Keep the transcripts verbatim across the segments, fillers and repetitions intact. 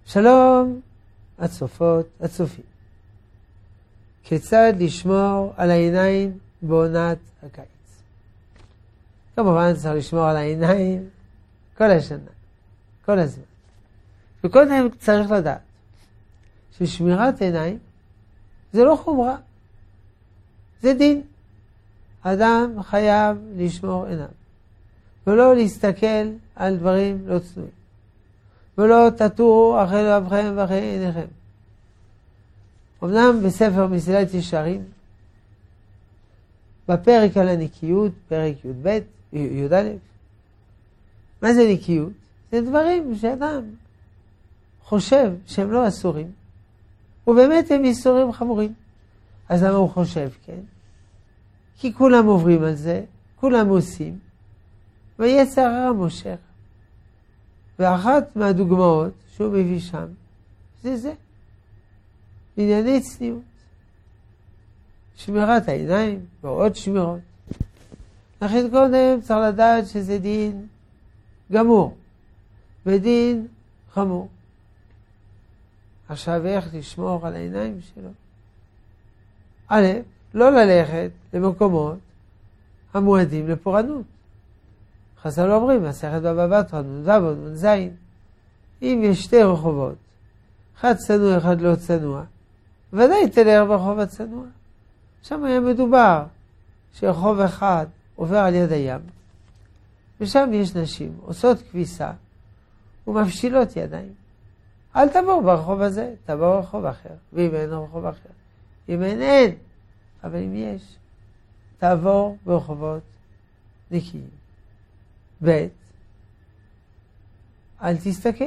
שלום הצופות, הצופים. כיצד לשמור על העיניים בעונת הקיץ? כמובן צריך לשמור על העיניים כל השנה, כל הזמן. וקודם צריך לדעת ששמירת עיניים זה לא חומרה, זה דין. אדם חייב לשמור עיניו, ולא להסתכל על דברים לא צנועים, ולא תטורו אחרי לבבכם ואחרי עיניכם. אמנם בספר מסילת ישרים, בפרק על הנקיות, פרק י' ב', י' א', מה זה נקיות? זה דברים שאדם חושב שהם לא אסורים, ובאמת הם איסורים חמורים. אז למה הוא חושב כן? כי כולם עוברים על זה, כולם עושים, ויצר הרע מושך. ואחת מהדוגמאות שהוא מביא שם, זה זה. ענייני צניעות. שמירת העיניים ועוד שמירות. לכן קודם צריך לדעת שזה דין גמור, ודין חמור. עכשיו איך לשמור על העיניים שלו? א', לא ללכת למקומות המועדים לפורענות. חז"ל אומרים, מסכת בבא בתרא נ"ו נ"ז, אם יש שתי רחובות, אחד צנוע, אחד לא צנוע, ודאי תלך ברחוב הצנוע. שם היה מדובר שרחוב אחד עובר על יד הים, ושם יש נשים עושות כביסה ומפשילות ידיים. אל תעבור ברחוב הזה, תעבור ברחוב אחר, ואם אין רחוב אחר. אם אין, אין. אבל אם יש, תעבור ברחובות נקיים. ב' אל תסתכל.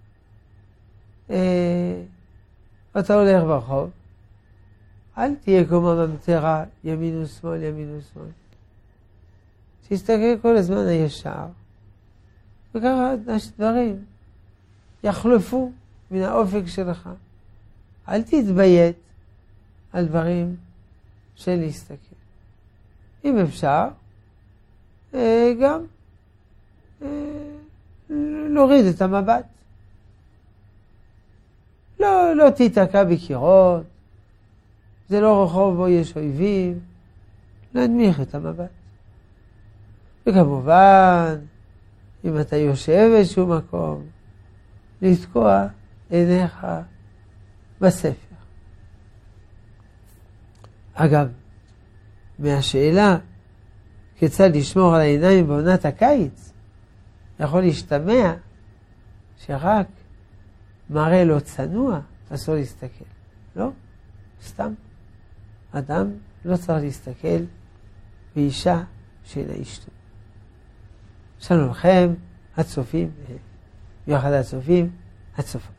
אה, אתה הולך ברחוב, אל תהיה כמו ממטרה, ימין ושמאל, ימין ושמאל. תסתכל כל הזמן הישר. וככה דברים יחלפו מן האופק שלך. אל תתביית על דברים של להסתכל. אם אפשר, אה, גם אה, להוריד את המבט. לא, לא תיתקע בקירות, זה לא רחוב בו יש אויבים, להנמיך את המבט. וכמובן, אם אתה יושב באיזשהו מקום, לתקוע עיניך בספר. אגב, מהשאלה כיצד לשמור על העיניים בעונת הקיץ, יכול להשתמע שרק מראה לא צנוע, אסור להסתכל. לא, סתם. אדם לא צריך להסתכל באישה שאינה אשתו. שלום לכם, הצופים, ביחד הצופים, הצופות.